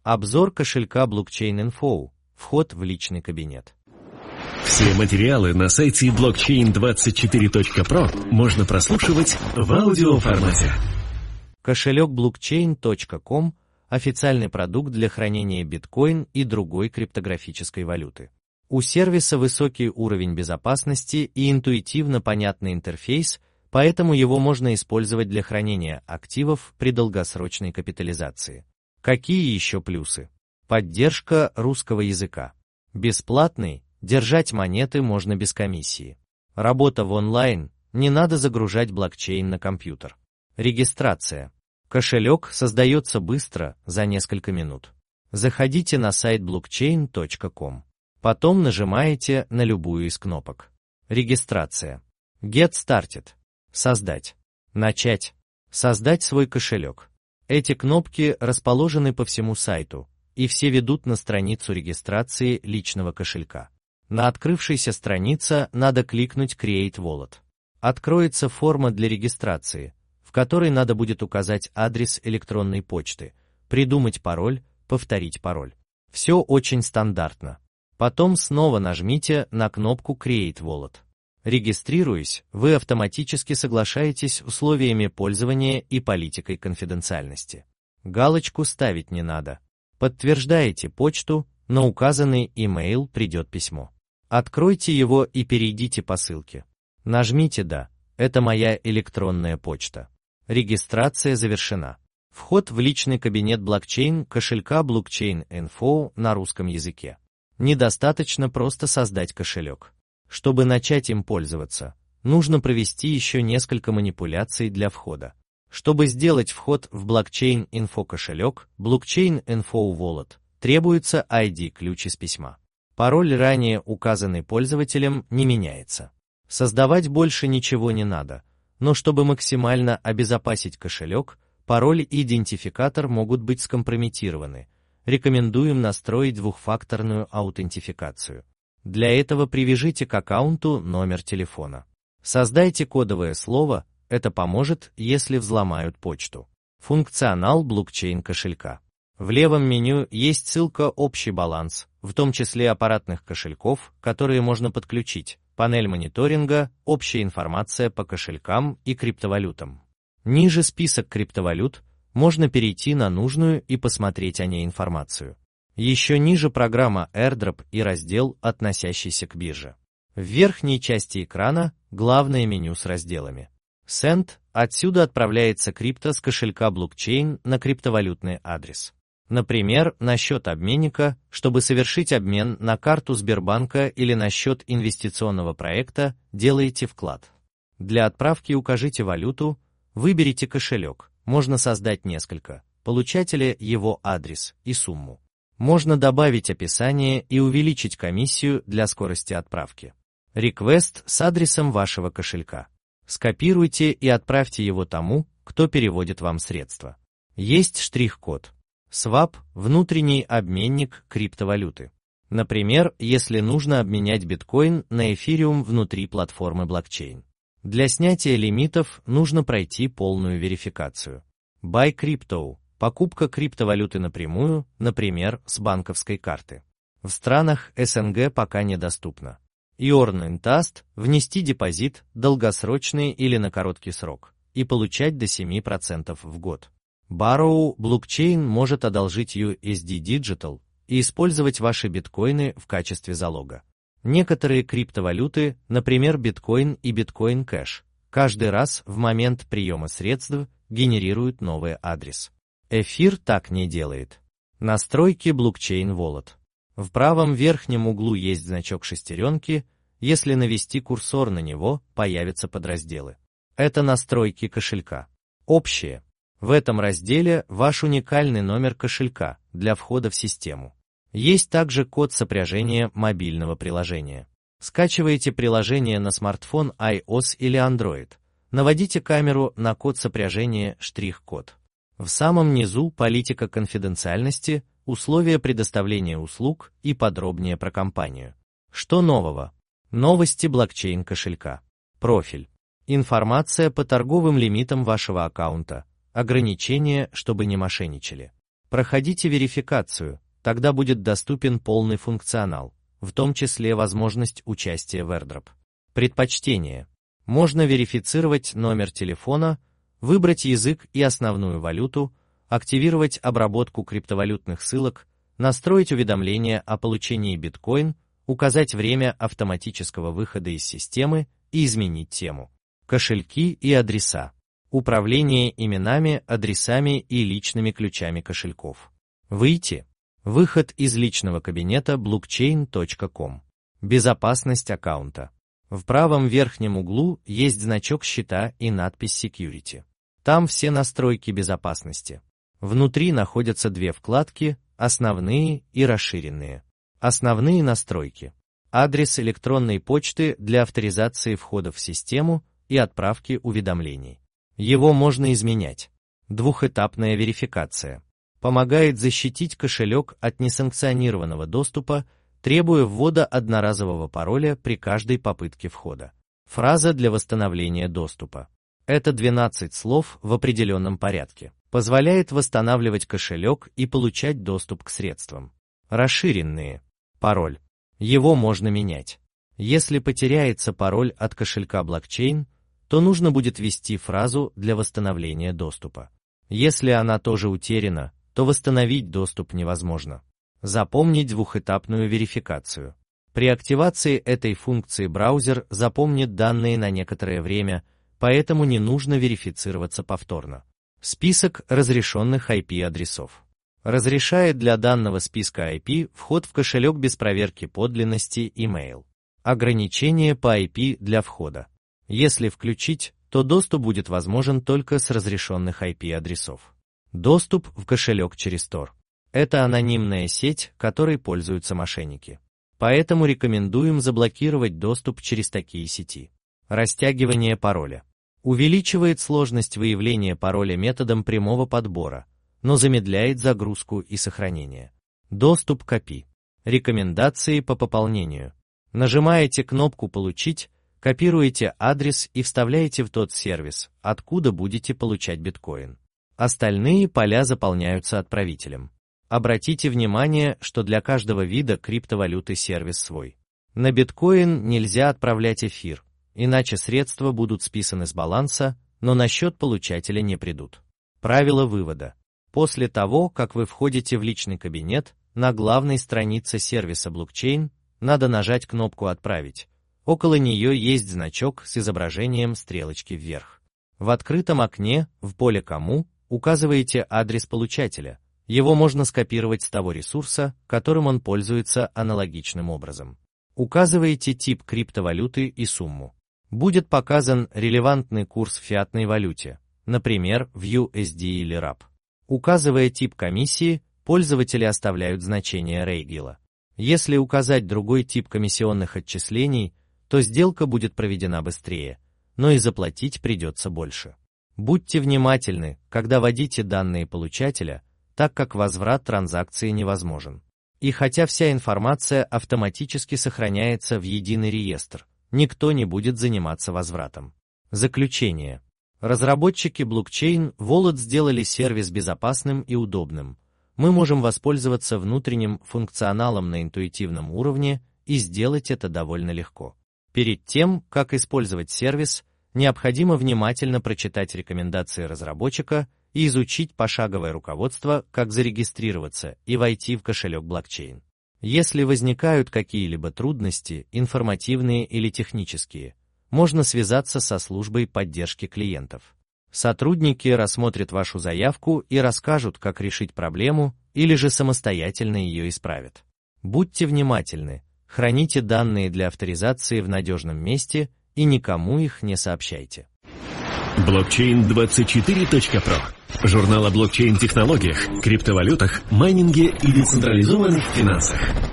Обзор кошелька Blockchain Info. Вход в личный кабинет. Все материалы на сайте blockchain24.pro можно прослушивать в аудиоформате. Кошелек blockchain.com – официальный продукт для хранения биткоин и другой криптографической валюты. У сервиса высокий уровень безопасности и интуитивно понятный интерфейс, поэтому его можно использовать для хранения активов при долгосрочной капитализации. Какие еще плюсы? Поддержка русского языка. Бесплатный, держать монеты можно без комиссии. Работа в онлайн, не надо загружать блокчейн на компьютер. Регистрация. Кошелек создается быстро, за несколько минут. Заходите на сайт blockchain.com. Потом нажимаете на любую из кнопок. Регистрация. Get started. Создать. Начать. Создать свой кошелек. Эти кнопки расположены по всему сайту, и все ведут на страницу регистрации личного кошелька. На открывшейся странице надо кликнуть Create Wallet. Откроется форма для регистрации, в которой надо будет указать адрес электронной почты, придумать пароль, повторить пароль. Все очень стандартно. Потом снова нажмите на кнопку Create Wallet. Регистрируясь, вы автоматически соглашаетесь с условиями пользования и политикой конфиденциальности. Галочку ставить не надо. Подтверждаете почту, на указанный email придет письмо. Откройте его и перейдите по ссылке. Нажмите «Да, это моя электронная почта». Регистрация завершена. Вход в личный кабинет блокчейн кошелька Blockchain Info на русском языке. Недостаточно просто создать кошелек. Чтобы начать им пользоваться, нужно провести еще несколько манипуляций для входа. Чтобы сделать вход в Blockchain Info кошелек, Blockchain Info Wallet, требуется ID-ключ из письма. Пароль, ранее указанный пользователем, не меняется. Создавать больше ничего не надо, но чтобы максимально обезопасить кошелек, пароль и идентификатор могут быть скомпрометированы. Рекомендуем настроить двухфакторную аутентификацию. Для этого привяжите к аккаунту номер телефона. Создайте кодовое слово, это поможет, если взломают почту. Функционал блокчейн кошелька. В левом меню есть ссылка «Общий баланс», в том числе аппаратных кошельков, которые можно подключить, панель мониторинга, общая информация по кошелькам и криптовалютам. Ниже список криптовалют, можно перейти на нужную и посмотреть о ней информацию. Еще ниже программа AirDrop и раздел, относящийся к бирже. В верхней части экрана главное меню с разделами. Send, отсюда отправляется крипто с кошелька блокчейн на криптовалютный адрес. Например, на счет обменника, чтобы совершить обмен на карту Сбербанка или на счет инвестиционного проекта, делаете вклад. Для отправки укажите валюту, выберите кошелек, можно создать несколько, получателя его адрес и сумму. Можно добавить описание и увеличить комиссию для скорости отправки. Request с адресом вашего кошелька. Скопируйте и отправьте его тому, кто переводит вам средства. Есть штрих-код. Swap – внутренний обменник криптовалюты. Например, если нужно обменять биткоин на эфириум внутри платформы блокчейн. Для снятия лимитов нужно пройти полную верификацию. Buy Crypto. Покупка криптовалюты напрямую, например, с банковской карты. В странах СНГ пока недоступно. Earn Intast – внести депозит, долгосрочный или на короткий срок, и получать до 7% в год. Borrow – блокчейн может одолжить USD Digital и использовать ваши биткоины в качестве залога. Некоторые криптовалюты, например, биткоин и биткоин кэш, каждый раз в момент приема средств генерируют новый адрес. Эфир так не делает. Настройки Blockchain Wallet. В правом верхнем углу есть значок шестеренки, если навести курсор на него, появятся подразделы. Это настройки кошелька. Общие. В этом разделе ваш уникальный номер кошелька для входа в систему. Есть также код сопряжения мобильного приложения. Скачиваете приложение на смартфон iOS или Android. Наводите камеру на код сопряжения штрих-код. В самом низу политика конфиденциальности, условия предоставления услуг и подробнее про компанию. Что нового? Новости блокчейн кошелька. Профиль. Информация по торговым лимитам вашего аккаунта. Ограничения, чтобы не мошенничали. Проходите верификацию, тогда будет доступен полный функционал, в том числе возможность участия в airdrop. Предпочтение. Можно верифицировать номер телефона, выбрать язык и основную валюту, активировать обработку криптовалютных ссылок, настроить уведомления о получении биткоин, указать время автоматического выхода из системы и изменить тему. Кошельки и адреса. Управление именами, адресами и личными ключами кошельков. Выйти. Выход из личного кабинета blockchain.com. Безопасность аккаунта. В правом верхнем углу есть значок счета и надпись Security. Там все настройки безопасности. Внутри находятся две вкладки: основные и расширенные. Основные настройки. Адрес электронной почты для авторизации входа в систему и отправки уведомлений. Его можно изменять. Двухэтапная верификация. Помогает защитить кошелек от несанкционированного доступа, требуя ввода одноразового пароля при каждой попытке входа. Фраза для восстановления доступа. Это 12 слов в определенном порядке. Позволяет восстанавливать кошелек и получать доступ к средствам. Расширенные. Пароль. Его можно менять. Если потеряется пароль от кошелька блокчейн, то нужно будет ввести фразу для восстановления доступа. Если она тоже утеряна, то восстановить доступ невозможно. Запомнить двухэтапную верификацию. При активации этой функции браузер запомнит данные на некоторое время, поэтому не нужно верифицироваться повторно. Список разрешенных IP-адресов. Разрешает для данного списка IP вход в кошелек без проверки подлинности email. Ограничение по IP для входа. Если включить, то доступ будет возможен только с разрешенных IP-адресов. Доступ в кошелек через Tor. Это анонимная сеть, которой пользуются мошенники. Поэтому рекомендуем заблокировать доступ через такие сети. Растягивание пароля. Увеличивает сложность выявления пароля методом прямого подбора, но замедляет загрузку и сохранение. Доступ к API. Рекомендации по пополнению. Нажимаете кнопку «Получить», копируете адрес и вставляете в тот сервис, откуда будете получать биткоин. Остальные поля заполняются отправителем. Обратите внимание, что для каждого вида криптовалюты сервис свой. На биткоин нельзя отправлять эфир, иначе средства будут списаны с баланса, но на счет получателя не придут. Правило вывода. После того, как вы входите в личный кабинет, на главной странице сервиса блокчейн надо нажать кнопку «Отправить». Около нее есть значок с изображением стрелочки вверх. В открытом окне, в поле «Кому» указываете адрес получателя. Его можно скопировать с того ресурса, которым он пользуется аналогичным образом. Указываете тип криптовалюты и сумму. Будет показан релевантный курс в фиатной валюте, например, в USD или RAP. Указывая тип комиссии, пользователи оставляют значение Рейгела. Если указать другой тип комиссионных отчислений, то сделка будет проведена быстрее, но и заплатить придется больше. Будьте внимательны, когда вводите данные получателя, так как возврат транзакции невозможен. И хотя вся информация автоматически сохраняется в единый реестр, никто не будет заниматься возвратом. Заключение. Разработчики блокчейн Wallet сделали сервис безопасным и удобным. Мы можем воспользоваться внутренним функционалом на интуитивном уровне и сделать это довольно легко. Перед тем, как использовать сервис, необходимо внимательно прочитать рекомендации разработчика и изучить пошаговое руководство, как зарегистрироваться и войти в кошелек блокчейн. Если возникают какие-либо трудности, информативные или технические, можно связаться со службой поддержки клиентов. Сотрудники рассмотрят вашу заявку и расскажут, как решить проблему, или же самостоятельно ее исправят. Будьте внимательны, храните данные для авторизации в надежном месте и никому их не сообщайте. Blockchain24.pro. Журнал о блокчейн-технологиях, криптовалютах, майнинге и децентрализованных финансах.